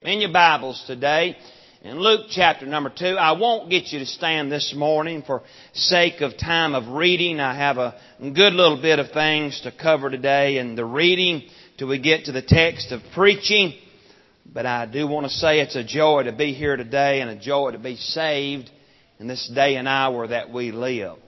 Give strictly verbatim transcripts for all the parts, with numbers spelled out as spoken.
in your Bibles today in Luke chapter number two. I won't get you to stand this morning for sake of time of reading. I have a good little bit of things to cover today in the reading till we get to the text of preaching. But I do want to say it's a joy to be here today and a joy to be saved in this day and hour that we live.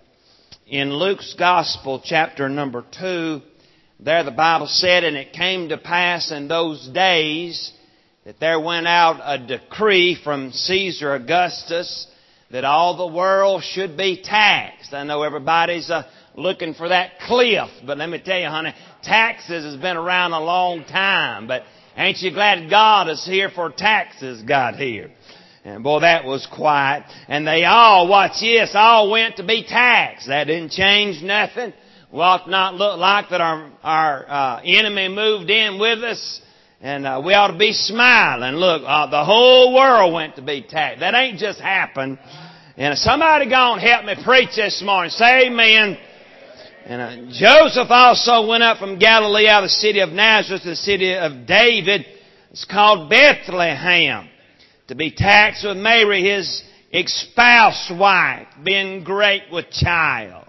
In Luke's Gospel, chapter number two, there the Bible said, "And it came to pass in those days that there went out a decree from Caesar Augustus that all the world should be taxed." I know everybody's uh, looking for that cliff, but let me tell you, honey, taxes has been around a long time. But ain't you glad God is here for taxes got here? And boy, that was quiet. And they all, watch this, all went to be taxed. That didn't change nothing. We ought not look like that our, our uh, enemy moved in with us. And uh, we ought to be smiling. Look, uh, the whole world went to be taxed. That ain't just happened. And somebody go and help me preach this morning. Say amen. And uh, Joseph also went up from Galilee out of the city of Nazareth to the city of David. It's called Bethlehem, to be taxed with Mary, his espoused wife, being great with child.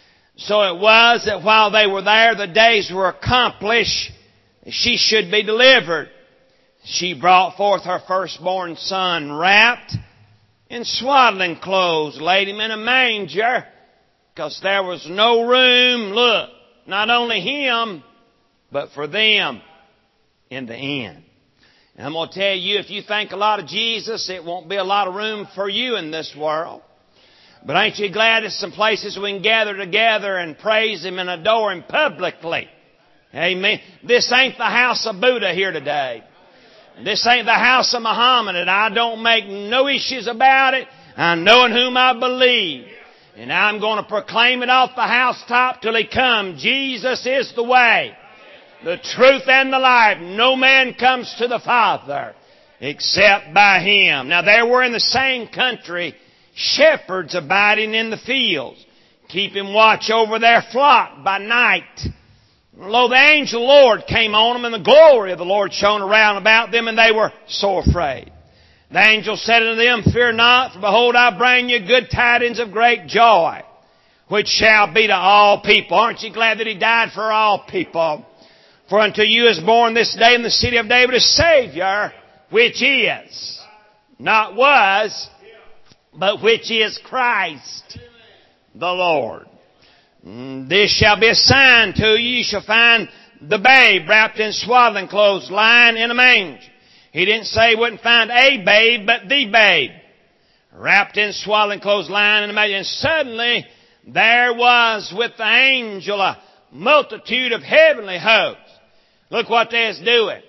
So it was that while they were there, the days were accomplished, she should be delivered. She brought forth her firstborn son, wrapped in swaddling clothes, laid him in a manger, because there was no room, look, not only him, but for them in the inn. And I'm going to tell you, if you think a lot of Jesus, it won't be a lot of room for you in this world. But ain't you glad there's some places we can gather together and praise Him and adore Him publicly? Amen. This ain't the house of Buddha here today. This ain't the house of Muhammad, and I don't make no issues about it. I know in whom I believe. And I'm going to proclaim it off the housetop till He comes. Jesus is the way, the truth, and the life. No man comes to the Father except by Him. Now there were in the same country shepherds abiding in the fields, keeping watch over their flock by night. Lo, the angel Lord came on them, and the glory of the Lord shone around about them, and they were so afraid. The angel said unto them, "Fear not, for behold, I bring you good tidings of great joy, which shall be to all people." Aren't you glad that He died for all people? "For unto you is born this day in the city of David a Savior, which is," not was, but which is Christ the Lord. "This shall be a sign to you. You shall find the babe wrapped in swaddling clothes, lying in a manger." He didn't say he wouldn't find a babe, but the babe, wrapped in swaddling clothes, lying in a manger. And suddenly there was with the angel a multitude of heavenly hosts. Look what they was doing.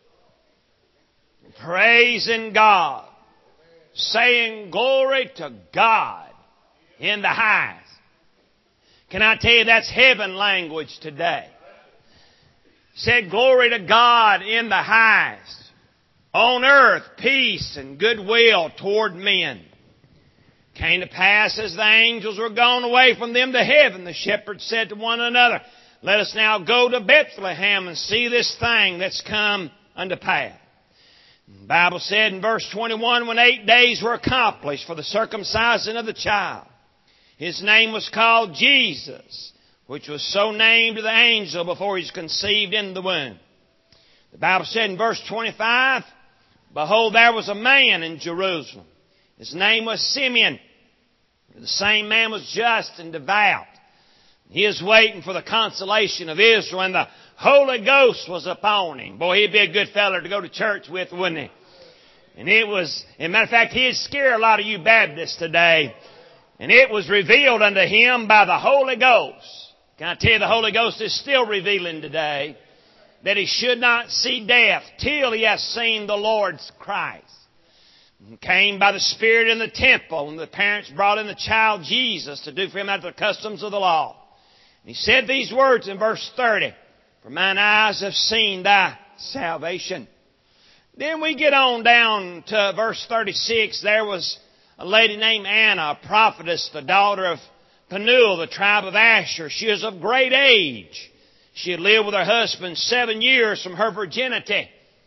Praising God, saying glory to God in the highest. Can I tell you that's heaven language today? Said glory to God in the highest. On earth, peace and goodwill toward men. Came to pass as the angels were gone away from them to heaven, the shepherds said to one another, "Let us now go to Bethlehem and see this thing that's come unto pass." The Bible said in verse twenty-one, when eight days were accomplished for the circumcision of the child, His name was called Jesus, which was so named to the angel before He was conceived in the womb. The Bible said in verse twenty-five, behold, there was a man in Jerusalem. His name was Simeon. The same man was just and devout. He is waiting for the consolation of Israel, and the Holy Ghost was upon him. Boy, he'd be a good feller to go to church with, wouldn't he? And it was, as a matter of fact, he'd scare a lot of you Baptists today. And it was revealed unto him by the Holy Ghost. Can I tell you, the Holy Ghost is still revealing today that he should not see death till he has seen the Lord's Christ. And came by the Spirit in the temple, and the parents brought in the child Jesus to do for him after the customs of the law. And he said these words in verse thirty, "For mine eyes have seen thy salvation." Then we get on down to verse thirty-six. There was a lady named Anna, a prophetess, the daughter of Penuel, the tribe of Asher. She was of great age. She had lived with her husband seven years from her virginity.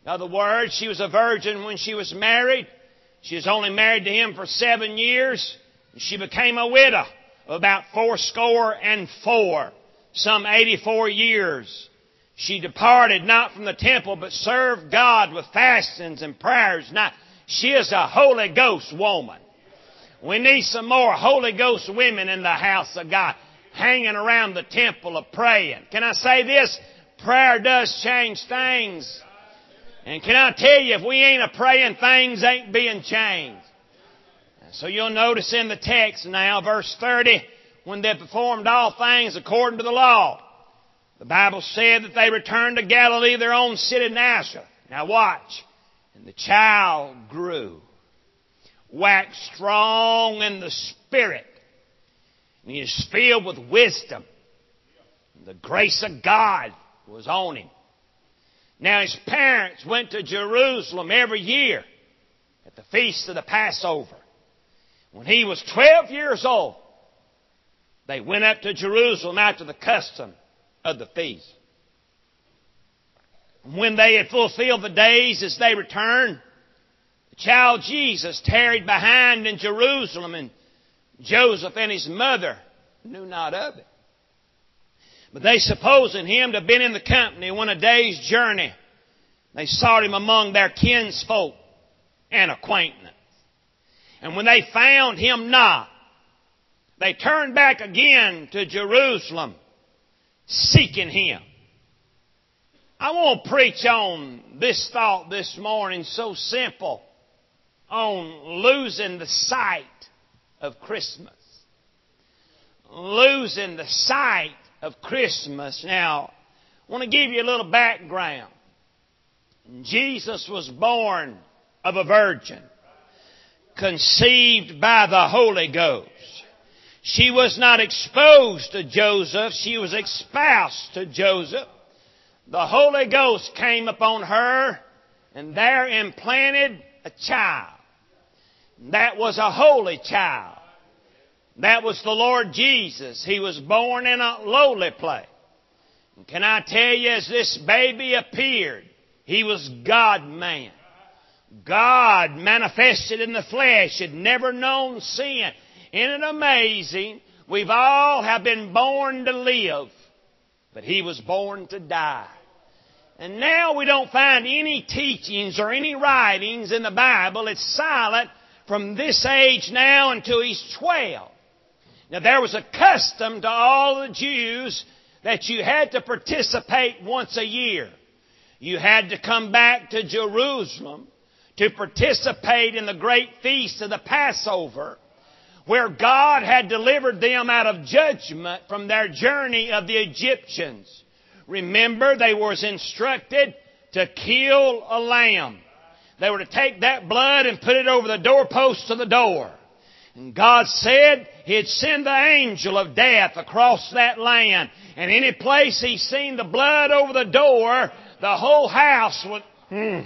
In other words, she was a virgin when she was married. She was only married to him for seven years. She became a widow of about fourscore and four, some eighty-four years. She departed not from the temple, but served God with fastings and prayers. Now, she is a Holy Ghost woman. We need some more Holy Ghost women in the house of God, hanging around the temple of praying. Can I say this? Prayer does change things. And can I tell you, if we ain't a praying, things ain't being changed. So you'll notice in the text now, verse thirty, when they performed all things according to the law, the Bible said that they returned to Galilee, their own city Nazareth. Now watch. And the child grew, waxed strong in the Spirit, and he is filled with wisdom. And the grace of God was on him. Now his parents went to Jerusalem every year at the feast of the Passover. When he was twelve years old, they went up to Jerusalem after the custom of the feast. When they had fulfilled the days as they returned, the child Jesus tarried behind in Jerusalem, and Joseph and his mother knew not of it. But they, supposing him to have been in the company when a day's journey, they sought him among their kinsfolk and acquaintance. And when they found him not, they turned back again to Jerusalem, seeking him. I want to preach on this thought this morning, so simple, on losing the sight of Christmas. Losing the sight of Christmas. Now, I want to give you a little background. Jesus was born of a virgin, conceived by the Holy Ghost. She was not exposed to Joseph. She was espoused to Joseph. The Holy Ghost came upon her, and there implanted a child. That was a holy child. That was the Lord Jesus. He was born in a lowly place. And can I tell you, as this baby appeared, he was God-man. God manifested in the flesh, had never known sin. Isn't it amazing? We've all have been born to live, but he was born to die. And now we don't find any teachings or any writings in the Bible. It's silent from this age now until he's twelve. Now there was a custom to all the Jews that you had to participate once a year. You had to come back to Jerusalem to participate in the great feast of the Passover, where God had delivered them out of judgment from their journey of the Egyptians. Remember, they were instructed to kill a lamb. They were to take that blood and put it over the doorpost of the door. And God said He'd send the angel of death across that land. And any place He seen the blood over the door, the whole house would... Hmm,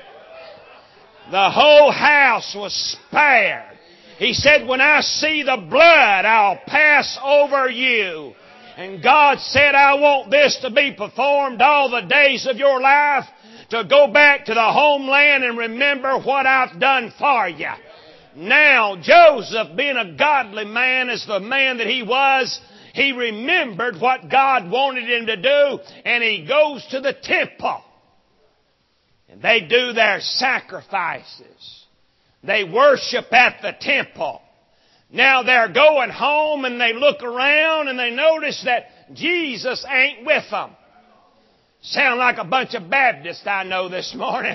the whole house was spared. He said, when I see the blood, I'll pass over you. And God said, I want this to be performed all the days of your life, to go back to the homeland and remember what I've done for you. Now, Joseph, being a godly man as the man that he was, he remembered what God wanted him to do, and he goes to the temple. And they do their sacrifices. They worship at the temple. Now they're going home and they look around and they notice that Jesus ain't with them. Sound like a bunch of Baptists I know this morning.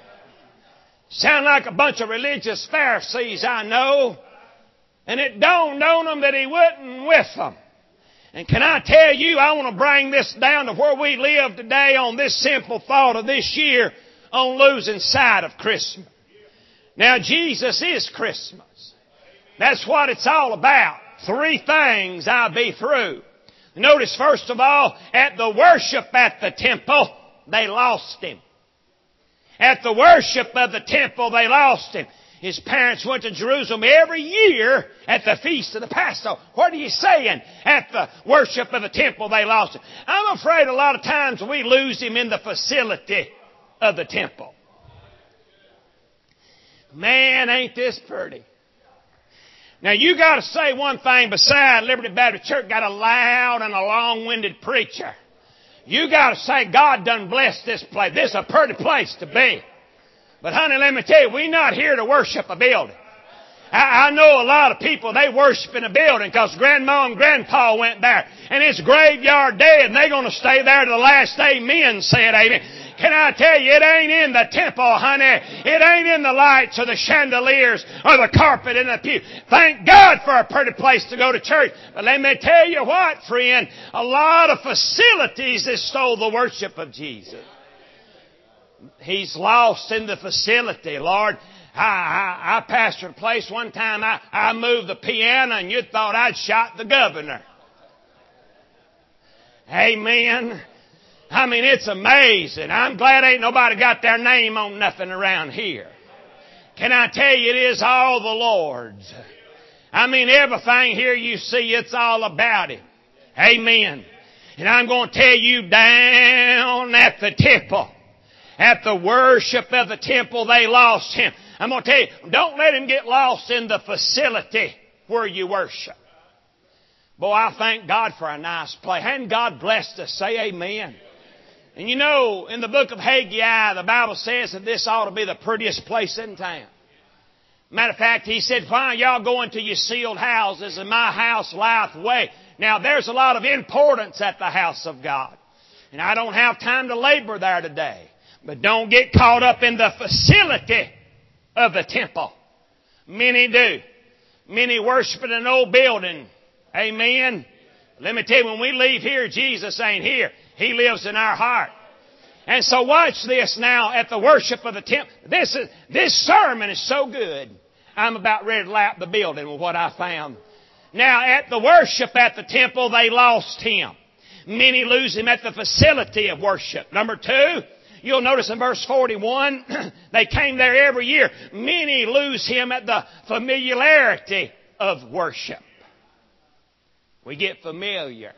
Sound like a bunch of religious Pharisees I know. And it dawned on them that He wasn't with them. And can I tell you, I want to bring this down to where we live today on this simple thought of this year on losing sight of Christmas. Now, Jesus is Christmas. That's what it's all about. Three things I'll be through. Notice, first of all, at the worship at the temple, they lost Him. At the worship of the temple, they lost Him. His parents went to Jerusalem every year at the feast of the Passover. What are you saying? At the worship of the temple, they lost Him. I'm afraid a lot of times we lose Him in the facility of the temple. Man, ain't this pretty. Now you got to say one thing beside Liberty Baptist Church got a loud and a long-winded preacher. You got to say God done blessed this place. This is a pretty place to be. But honey, let me tell you, we're not here to worship a building. I, I know a lot of people, they worship in a building because Grandma and Grandpa went there. And it's graveyard day and they're going to stay there to the last amen said amen. Can I tell you, it ain't in the temple, honey. It ain't in the lights or the chandeliers or the carpet in the pew. Thank God for a pretty place to go to church. But let me tell you what, friend, a lot of facilities has stole the worship of Jesus. He's lost in the facility, Lord. I, I, I pastored a place one time. I, I moved the piano and you thought I'd shot the governor. Amen. I mean, it's amazing. I'm glad ain't nobody got their name on nothing around here. Can I tell you, it is all the Lord's. I mean, everything here you see, it's all about Him. Amen. And I'm going to tell you, down at the temple, at the worship of the temple, they lost Him. I'm going to tell you, don't let Him get lost in the facility where you worship. Boy, I thank God for a nice place. Hadn't God blessed us? Say amen. And you know, in the book of Haggai, the Bible says that this ought to be the prettiest place in town. Matter of fact, he said, why are y'all going to your sealed houses and my house lieth way? Now, there's a lot of importance at the house of God. And I don't have time to labor there today. But don't get caught up in the facility of the temple. Many do. Many worship in an old building. Amen. Let me tell you, when we leave here, Jesus ain't here. He lives in our heart. And so watch this now at the worship of the temple. This is, this sermon is so good. I'm about ready to lap the building with what I found. Now at the worship at the temple, they lost Him. Many lose Him at the facility of worship. Number two, you'll notice in verse forty-one, they came there every year. Many lose Him at the familiarity of worship. We get familiar.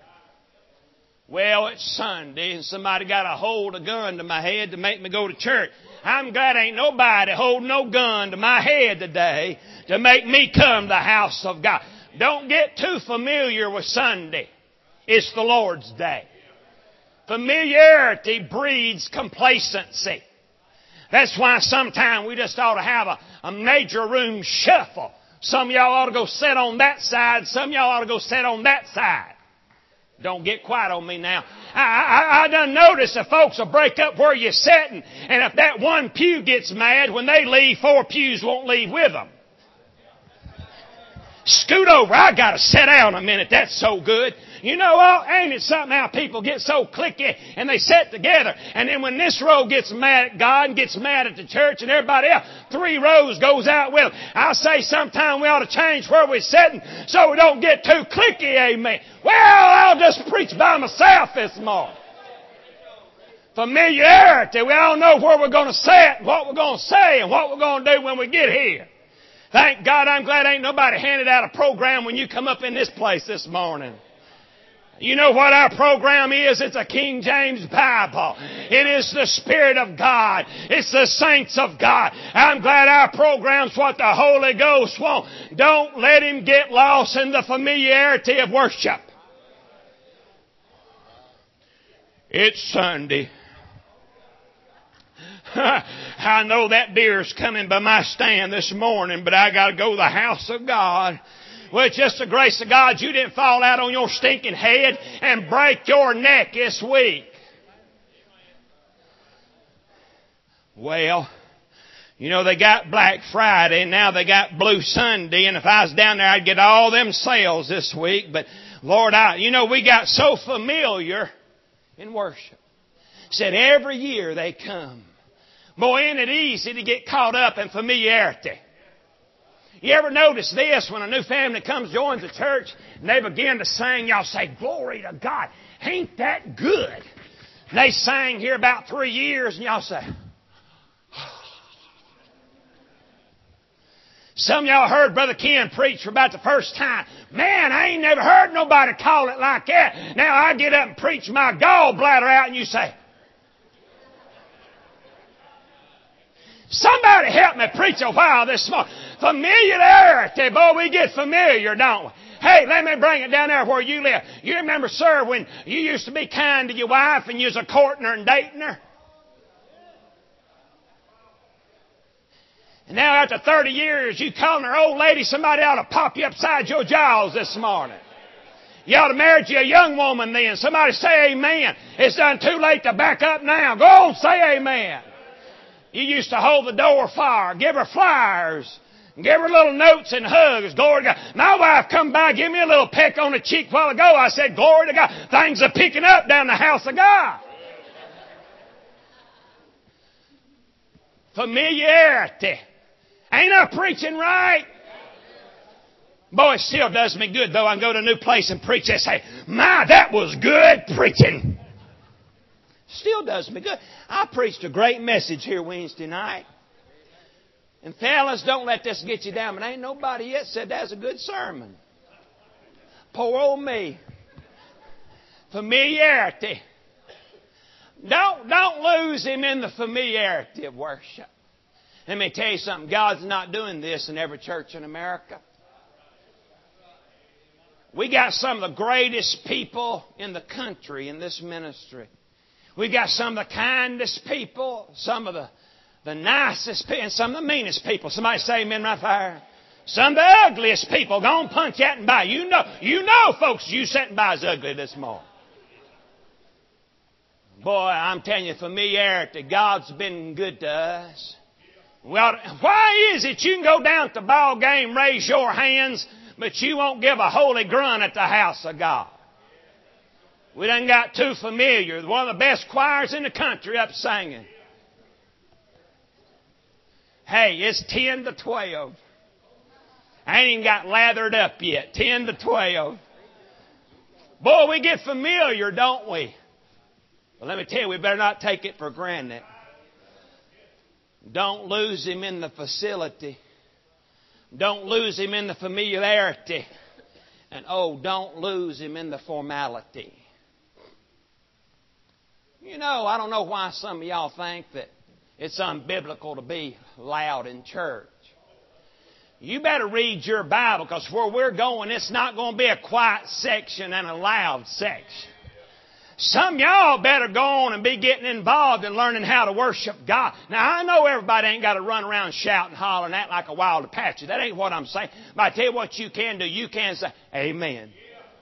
Well, it's Sunday and somebody got to hold a gun to my head to make me go to church. I'm glad ain't nobody holding no gun to my head today to make me come to the house of God. Don't get too familiar with Sunday. It's the Lord's day. Familiarity breeds complacency. That's why sometimes we just ought to have a, a major room shuffle. Some of y'all ought to go sit on that side. Some of y'all ought to go sit on that side. Don't get quiet on me now. I, I, I done noticed that folks will break up where you're sitting, and if that one pew gets mad, when they leave, four pews won't leave with them. Scoot over. I got to sit down a minute. That's so good. You know what? Ain't it something how people get so cliquey and they sit together. And then when this row gets mad at God and gets mad at the church and everybody else, three rows goes out with them. I say sometime we ought to change where we're sitting so we don't get too cliquey, amen. Well, I'll just preach by myself this morning. Familiarity. We all know where we're going to sit, what we're going to say, and what we're going to do when we get here. Thank God I'm glad ain't nobody handed out a program when you come up in this place this morning. You know what our program is? It's a King James Bible. It is the Spirit of God. It's the saints of God. I'm glad our program's what the Holy Ghost wants. Don't let Him get lost in the familiarity of worship. It's Sunday. I know that deer's coming by my stand this morning, but I got to go to the house of God. Well, it's just the grace of God you didn't fall out on your stinking head and break your neck this week. Well, you know, they got Black Friday and now they got Blue Sunday, and if I was down there I'd get all them sales this week. But Lord, I, you know, we got so familiar in worship. Said every year they come. Boy, ain't it easy to get caught up in familiarity. You ever notice this? When a new family comes, joins the church, and they begin to sing, y'all say, glory to God. Ain't that good? And they sang here about three years, and y'all say, some of y'all heard Brother Ken preach for about the first time. Man, I ain't never heard nobody call it like that. Now I get up and preach my gallbladder out, and you say, Somebody help me preach a while this morning. Familiarity. Boy, we get familiar, don't we? Hey, let me bring it down there where you live. You remember, sir, when you used to be kind to your wife and you was a courting her and dating her? And now after thirty years, you calling her old lady, somebody ought to pop you upside your jaws this morning. You ought to marry you a young woman then. Somebody say amen. It's done too late to back up now. Go on, say amen. You used to hold the door fire, give her flyers, give her little notes and hugs. Glory to God. My wife come by, give me a little peck on the cheek a while ago. I said, glory to God. Things are picking up down the house of God. Familiarity. Ain't I preaching right? Boy, it still does me good, though. I can go to a new place and preach and say, my, that was good preaching. Still does me good. I preached a great message here Wednesday night. And fellas, don't let this get you down, but ain't nobody yet said that's a good sermon. Poor old me. Familiarity. Don't, don't lose him in the familiarity of worship. Let me tell you something. God's not doing this in every church in America. We got some of the greatest people in the country in this ministry. We got some of the kindest people, some of the, the nicest people, and some of the meanest people. Somebody say amen right there. Some of the ugliest people. Go on, punch that and by. You know, you know, folks, you sitting by is ugly this morning. Boy, I'm telling you, familiarity. God's been good to us. Well, why is it you can go down to the ball game, raise your hands, but you won't give a holy grunt at the house of God? We done got too familiar. One of the best choirs in the country up singing. Hey, it's ten to twelve. I ain't even got lathered up yet. ten to twelve. Boy, we get familiar, don't we? Well, let me tell you, we better not take it for granted. Don't lose him in the facility. Don't lose him in the familiarity. And oh, don't lose him in the formality. You know, I don't know why some of y'all think that it's unbiblical to be loud in church. You better read your Bible, because where we're going, it's not going to be a quiet section and a loud section. Some of y'all better go on and be getting involved in learning how to worship God. Now, I know everybody ain't got to run around shouting, hollering, act like a wild Apache. That ain't what I'm saying. But I tell you what you can do. You can say, amen.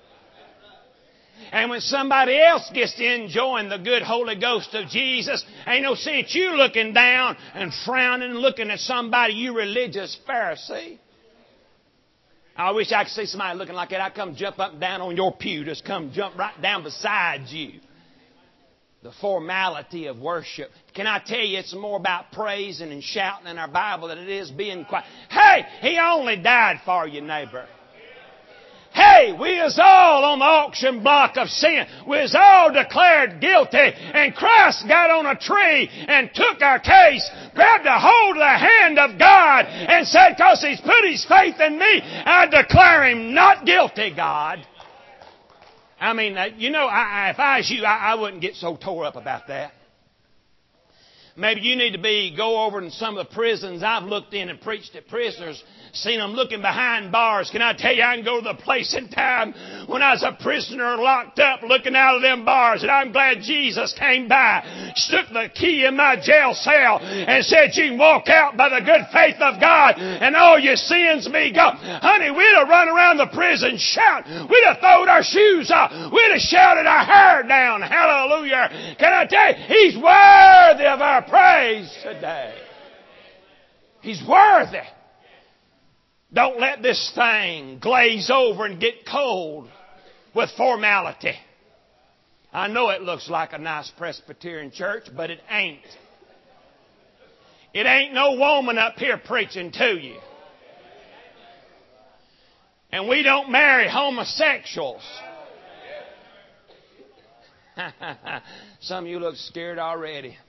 And when somebody else gets to enjoying the good Holy Ghost of Jesus, ain't no sense you looking down and frowning and looking at somebody, you religious Pharisee. I wish I could see somebody looking like that. I'd come jump up and down on your pew. Just come jump right down beside you. The formality of worship. Can I tell you, it's more about praising and shouting in our Bible than it is being quiet. Hey, He only died for you, neighbor. Hey, we is all on the auction block of sin. We is all declared guilty. And Christ got on a tree and took our case, grabbed a hold of the hand of God and said, because He's put His faith in me, I declare Him not guilty, God. I mean, you know, I, if I was you, I, I wouldn't get so tore up about that. Maybe you need to be go over in some of the prisons. I've looked in and preached at prisoners, seen them looking behind bars. Can I tell you, I can go to the place in time when I was a prisoner locked up looking out of them bars, and I'm glad Jesus came by, stuck the key in my jail cell, and said, you can walk out by the good faith of God, and all your sins be gone. Honey, we'd have run around the prison shouting. We'd have thrown our shoes off. We'd have shouted our hair down. Hallelujah. Can I tell you, He's worthy of our praise today. He's worthy. Don't let this thing glaze over and get cold with formality. I know it looks like a nice Presbyterian church, but it ain't. It ain't no woman up here preaching to you. And we don't marry homosexuals. Some of you look scared already.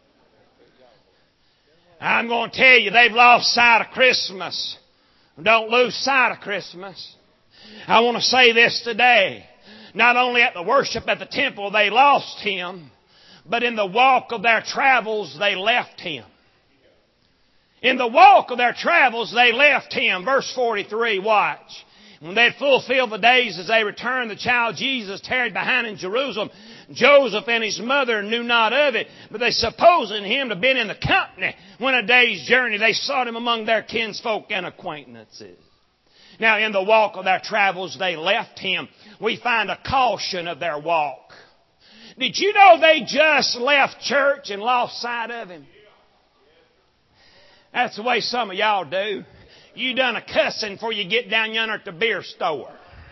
I'm going to tell you, they've lost sight of Christmas. Don't lose sight of Christmas. I want to say this today. Not only at the worship at the temple they lost Him, but in the walk of their travels they left Him. In the walk of their travels, they left Him. Verse forty-three, watch. When they had fulfilled the days as they returned, the child Jesus tarried behind in Jerusalem. Joseph and his mother knew not of it, but they supposing Him to have been in the company when a day's journey they sought Him among their kinsfolk and acquaintances. Now, in the walk of their travels, they left Him. We find a caution of their walk. Did you know they just left church and lost sight of Him? That's the way some of y'all do. You done a cussing before you get down yonder at the beer store.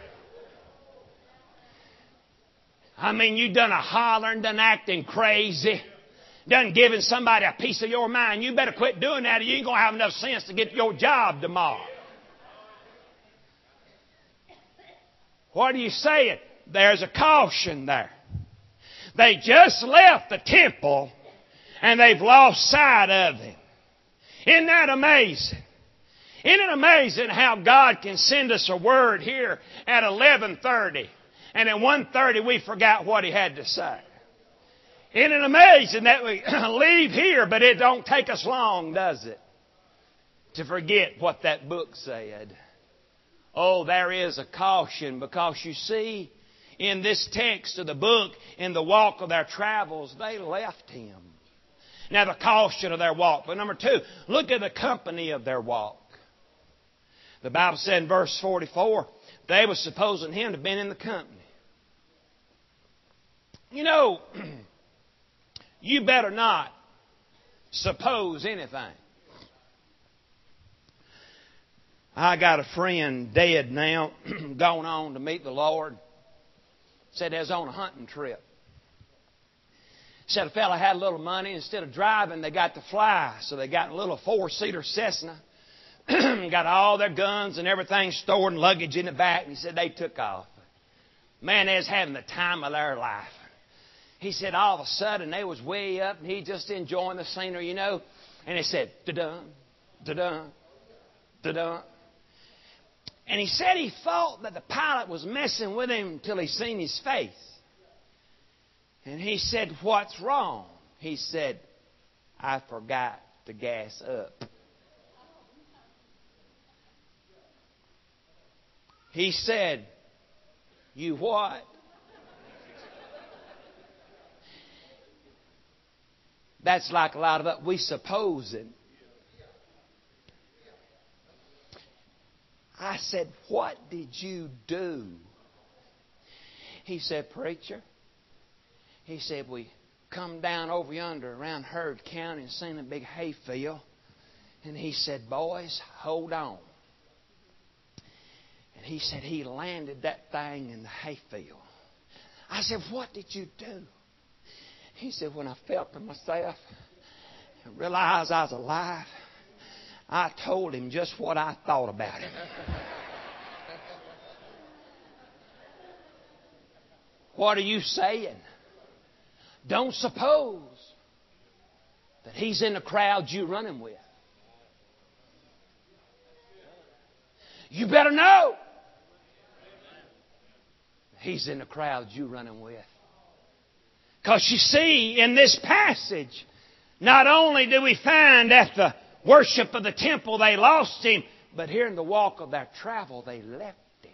I mean, you done a hollering, done acting crazy, done giving somebody a piece of your mind. You better quit doing that or you ain't going to have enough sense to get your job tomorrow. What are you saying? There's a caution there. They just left the temple and they've lost sight of Him. Isn't that amazing? Isn't it amazing how God can send us a word here at eleven thirty and at one thirty we forgot what He had to say? Isn't it amazing that we leave here, but it don't take us long, does it, to forget what that book said? Oh, there is a caution, because you see, in this text of the book, in the walk of their travels, they left Him. Now, the caution of their walk. But number two, look at the company of their walk. The Bible said in verse forty-four, they were supposing Him to have been in the company. You know, you better not suppose anything. I got a friend dead now, gone on to meet the Lord. Said they was on a hunting trip. Said a fella had a little money. Instead of driving, they got to fly. So they got a little four-seater Cessna. Got all their guns and everything stored and luggage in the back. And he said they took off. Man, they was having the time of their life. He said all of a sudden they was way up and he just enjoying the scenery, you know. And he said, da-dun, da-dun, da-dun. And he said he thought that the pilot was messing with him until he seen his face. And he said, what's wrong? He said, I forgot to gas up. He said, you what? That's like a lot of us. We supposing. I said, what did you do? He said, preacher. He said, we come down over yonder around Heard County and seen a big hayfield. And he said, boys, hold on. And he said he landed that thing in the hayfield. I said, what did you do? He said, when I felt to myself and realized I was alive, I told him just what I thought about him. What are you saying? Don't suppose that he's in the crowd you running with. You better know he's in the crowd you running with. Because you see, in this passage, not only do we find at the worship of the temple they lost Him, but here in the walk of their travel they left Him.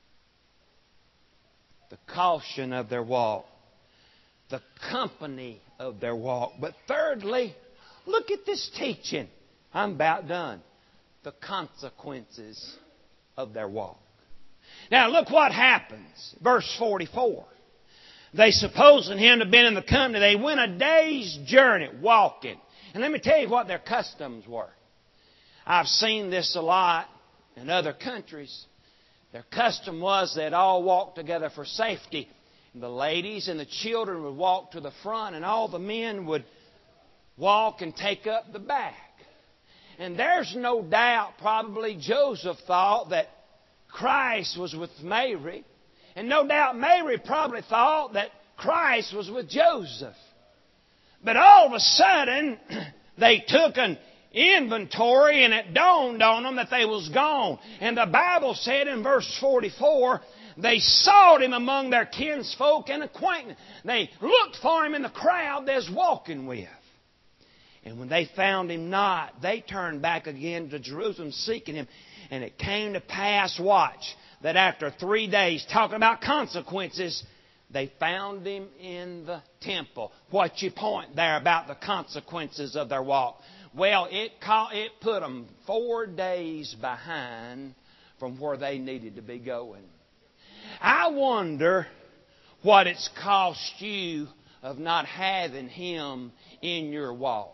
The caution of their walk. The company of their walk. But thirdly, look at this teaching. I'm about done. The consequences of their walk. Now look what happens. Verse forty-four. They supposing Him to have been in the company. They went a day's journey walking. And let me tell you what their customs were. I've seen this a lot in other countries. Their custom was they'd all walk together for safety. The ladies and the children would walk to the front, and all the men would walk and take up the back. And there's no doubt probably Joseph thought that Christ was with Mary. And no doubt Mary probably thought that Christ was with Joseph. But all of a sudden, they took an inventory and it dawned on them that they was gone. And the Bible said in verse forty-four, they sought Him among their kinsfolk and acquaintances. They looked for Him in the crowd they was walking with. And when they found Him not, they turned back again to Jerusalem seeking Him. And it came to pass, watch, that after three days, talking about consequences, they found Him in the temple. What's your point there about the consequences of their walk? Well, it, caught, it put them four days behind from where they needed to be going. I wonder what it's cost you of not having Him in your walk.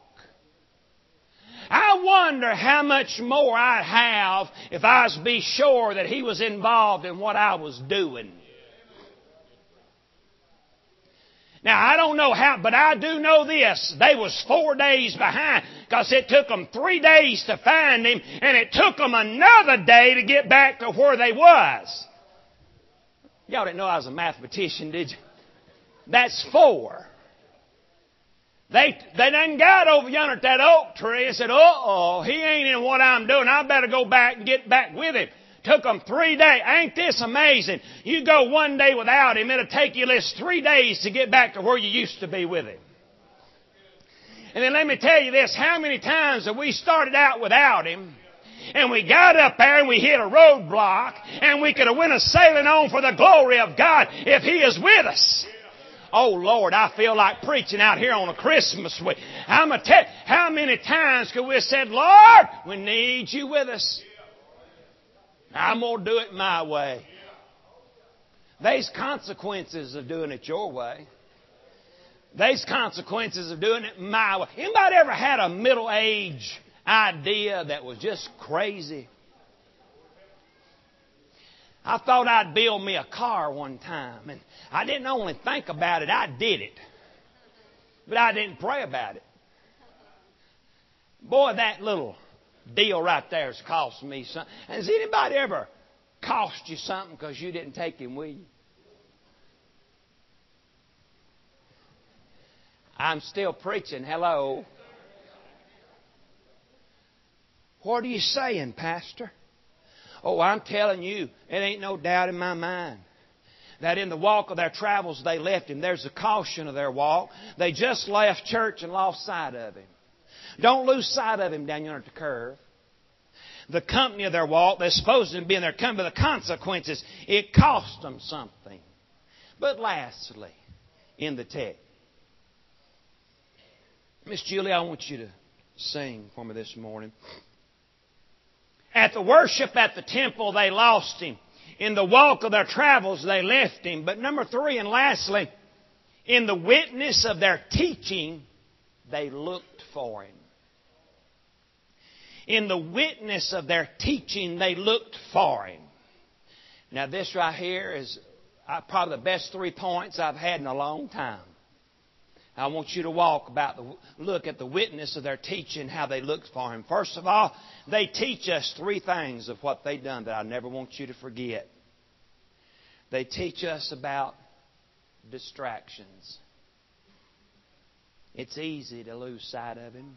I wonder how much more I'd have if I was to be sure that He was involved in what I was doing. Now, I don't know how, but I do know this. They was four days behind because it took them three days to find Him, and it took them another day to get back to where they was. Y'all didn't know I was a mathematician, did you? That's four. They, they done got over yonder at that oak tree and said, uh-oh, he ain't in what I'm doing. I better go back and get back with him. Took them three days. Ain't this amazing? You go one day without Him, it'll take you at least three days to get back to where you used to be with Him. And then let me tell you this, how many times have we started out without Him, and we got up there and we hit a roadblock, and we could have went a sailing on for the glory of God if He is with us. Oh, Lord, I feel like preaching out here on a Christmas week. I'm a te- how many times could we have said, Lord, we need You with us. I'm going to do it my way. There's consequences of doing it your way. There's consequences of doing it my way. Anybody ever had a middle-age idea that was just crazy? I thought I'd build me a car one time, and I didn't only think about it, I did it. But I didn't pray about it. Boy, that little deal right there has cost me something. Has anybody ever cost you something because you didn't take Him with you? I'm still preaching. Hello. What are you saying, Pastor? Oh, I'm telling you, it ain't no doubt in my mind that in the walk of their travels they left Him. There's a caution of their walk. They just left church and lost sight of Him. Don't lose sight of Him down yonder at the curve. The company of their walk, they're supposed to be in their company, but the consequences, it cost them something. But lastly, in the text, Miss Julie, I want you to sing for me this morning. At the worship at the temple, they lost Him. In the walk of their travels, they left Him. But number three, and lastly, in the witness of their teaching, they looked for Him. In the witness of their teaching, they looked for Him. Now, this right here is probably the best three points I've had in a long time. I want you to walk about the look at the witness of their teaching, how they looked for Him. First of all, they teach us three things of what they've done that I never want you to forget. They teach us about distractions. It's easy to lose sight of Him.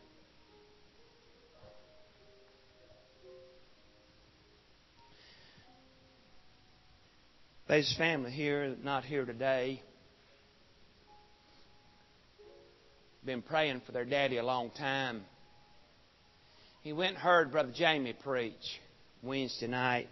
There's family here, not here today. Been praying for their daddy a long time. He went and heard Brother Jamie preach Wednesday night.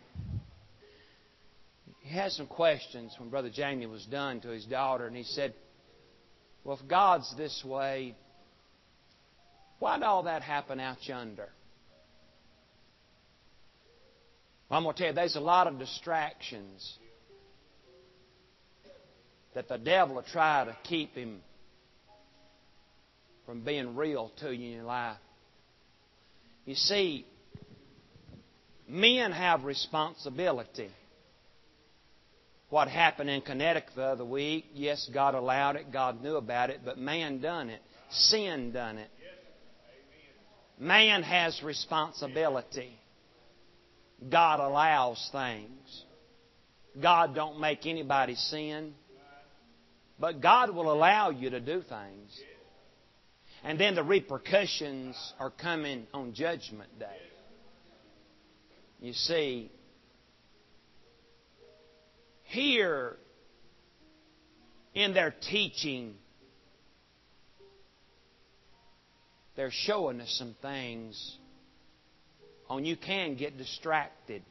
He had some questions when Brother Jamie was done to his daughter, and he said, well, if God's this way, why did all that happen out yonder? Well, I'm going to tell you, there's a lot of distractions that the devil will try to keep him from being real to you in your life. You see, men have responsibility. What happened in Connecticut the other week, yes, God allowed it, God knew about it, but man done it. Sin done it. Man has responsibility. God allows things. God don't make anybody sin. But God will allow you to do things. And then the repercussions are coming on Judgment Day. You see, here in their teaching, they're showing us some things on you can get distracted.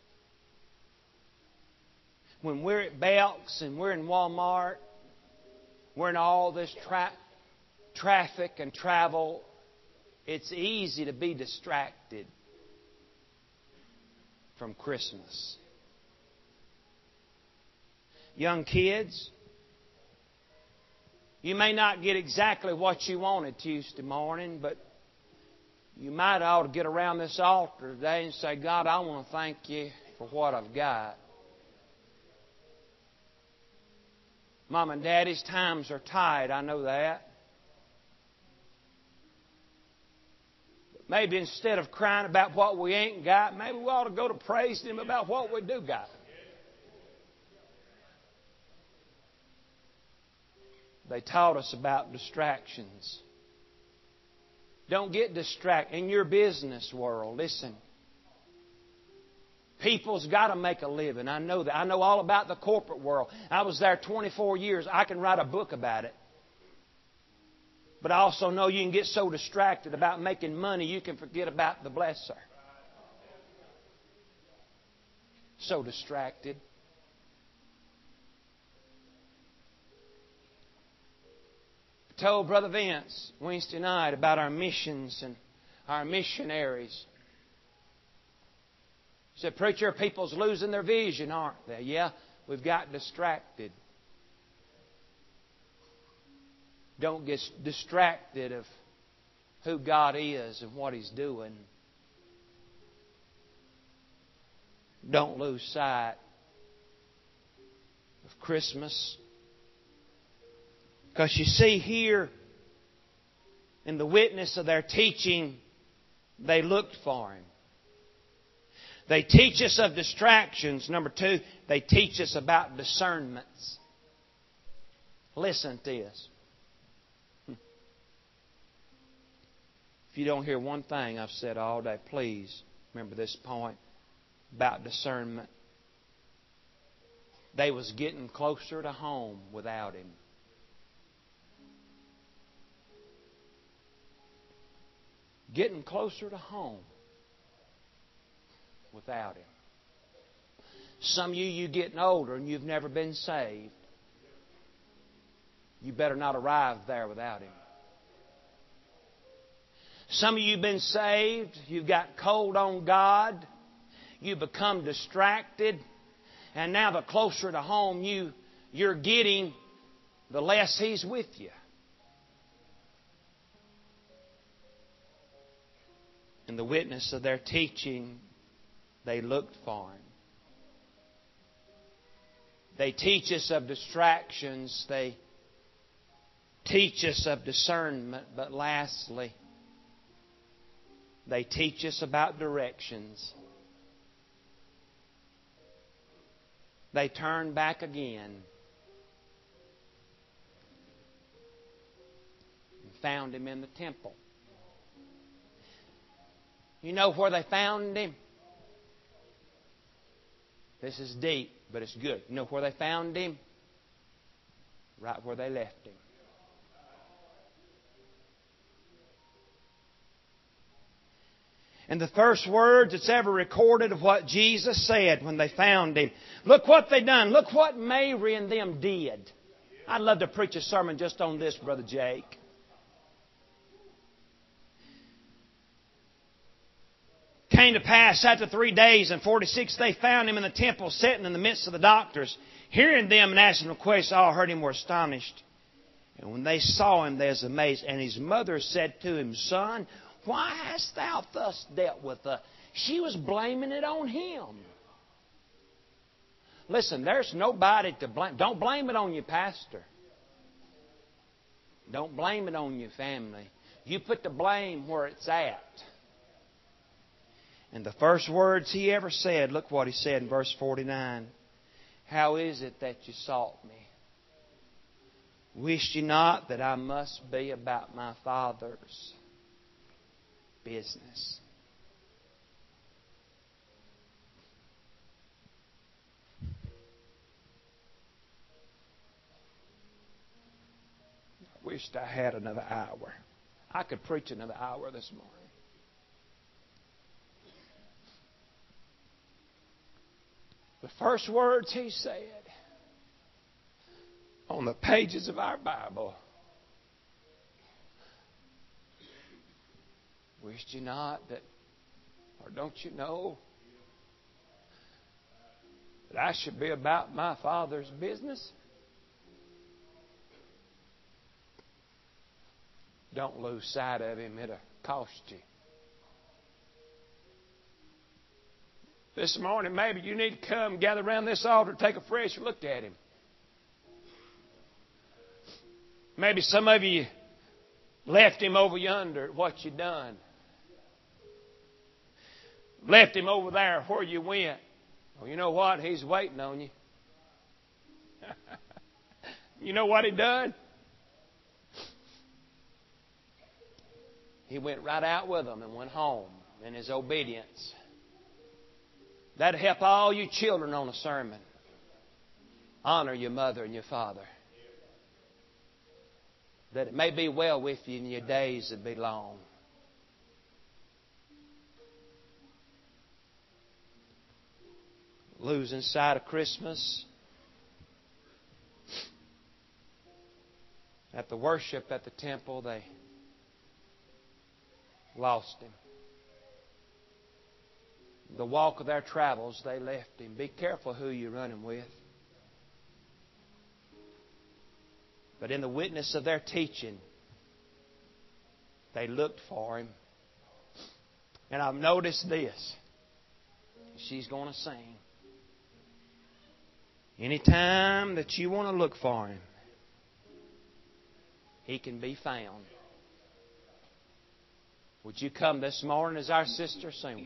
When we're at Belk's and we're in Walmart, we're in all this tra- traffic and travel, it's easy to be distracted from Christmas. Young kids, you may not get exactly what you wanted Tuesday morning, but you might ought to get around this altar today and say, God, I want to thank You for what I've got. Mom and Daddy's times are tight, I know that. But maybe instead of crying about what we ain't got, maybe we ought to go to praising Him about what we do got. They taught us about distractions. Don't get distracted. In your business world, listen. People's got to make a living. I know that. I know all about the corporate world. I was there twenty-four years. I can write a book about it. But I also know you can get so distracted about making money, you can forget about the blesser. So distracted. I told Brother Vince Wednesday night about our missions and our missionaries. He said, Preacher, people's losing their vision, aren't they? Yeah, we've got distracted. Don't get distracted of who God is and what He's doing. Don't lose sight of Christmas. Because you see here, in the witness of their teaching, they looked for Him. They teach us of distractions. Number two, they teach us about discernments. Listen to this. If you don't hear one thing I've said all day, please remember this point about discernment. They was getting closer to home without Him. Getting closer to home without Him. Some of you, you getting older and you've never been saved. You better not arrive there without Him. Some of you have been saved. You've got cold on God. You become distracted. And now the closer to home you, you're getting, the less He's with you. In the witness of their teaching, they looked for Him. They teach us of distractions. They teach us of discernment. But lastly, they teach us about directions. They turn back again and found Him in the temple. You know where they found Him? This is deep, but it's good. You know where they found Him? Right where they left Him. And the first words that's ever recorded of what Jesus said when they found Him. Look what they done. Look what Mary and them did. I'd love to preach a sermon just on this, Brother Jake. Came to pass after three days and forty-six they found Him in the temple, sitting in the midst of the doctors. Hearing them and asking them questions, all heard Him were astonished. And when they saw Him, they was amazed. And His mother said to Him, Son, why hast thou thus dealt with us? She was blaming it on Him. Listen, there's nobody to blame. Don't blame it on your pastor. Don't blame it on your family. You put the blame where it's at. And the first words He ever said, look what He said in verse forty-nine. How is it that you sought me? Wist ye not that I must be about my Father's business? I wished I had another hour. I could preach another hour this morning. The first words he said on the pages of our Bible, "Wished you not that, or don't you know, that I should be about my Father's business?" Don't lose sight of Him. It'll cost you. This morning, maybe you need to come gather around this altar, take a fresh look at Him. Maybe some of you left Him over yonder at what you done. Left Him over there where you went. Well, you know what? He's waiting on you. You know what He done? He went right out with them and went home in His obedience. That'll help all you children on a sermon. Honor your mother and your father, that it may be well with you and your days that be long. Losing sight of Christmas. At the worship at the temple, they lost Him. The walk of their travels, they left Him. Be careful who you're running with. But in the witness of their teaching, they looked for Him. And I've noticed this. She's going to sing. Anytime that you want to look for Him, He can be found. Would you come this morning as our sister sing?